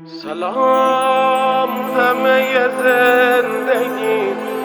سلام همه زندگی،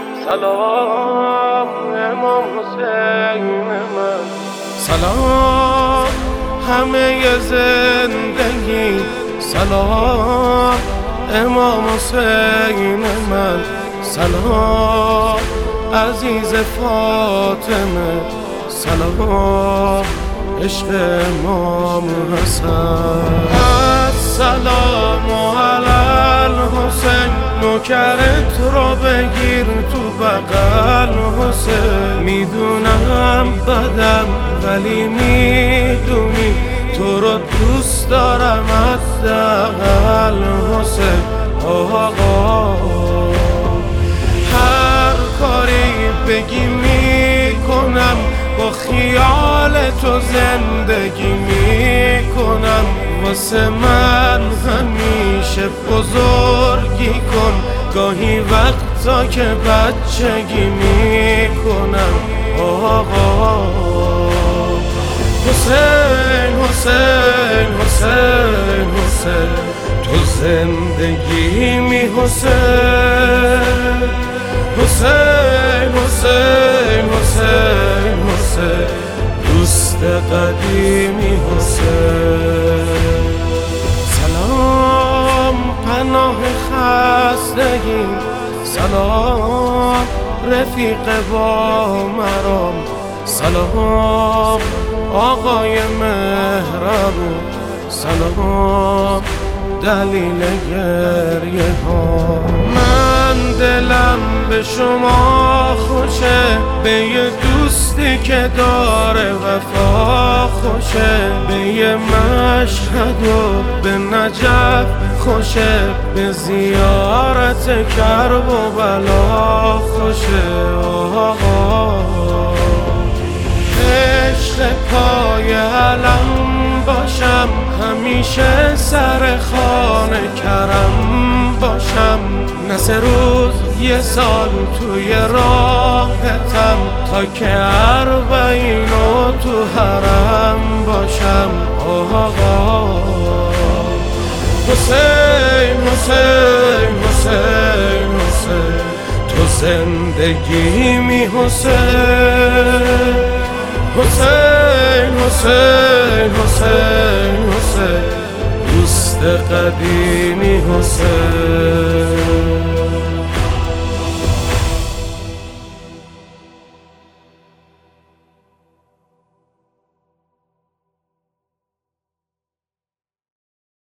سلام امام حسین من. سلام همه زندگی، سلام امام حسین من. سلام عزیز فاطمه، سلام عشق امام حسن. السلام علی الحسین، نوکرت رو بگیر تو بغل حسین. میدونم بدم ولی میدونی تو رو دوست دارم حداقل حسین. آقا هر کاری بگی میکنم، با خیال تو زندگی میکنم. واسه من همیشه بزرگی کن، گاهی وقتا که بچگی میکنم. آقا حسین حسین حسین حسین، تو زندگی می حسین. حسین حسین حسین حسین، دوست قدیمی حسین. سلام پناه خستگی، سلام رفیق با مرام. سلام آقای مهربون، سلام دلیل گریه ها. من دلم به شما خوشه، به یه دوستی که داره وفا خوشه. به یه مشهد و به نجف خوشه، به زیارت کرب و بلا خوشه. آقا عشق پای علم باشم، همیشه سر خانه کرم باشم. نه 3 روز 1 سال توی راهتم، تا که 40 و تو حرم باشم. آقا حسین حسین حسین حسین، تو زندگی می حسین. حسین حسین حسین حسین، دوست قدیمی حسین.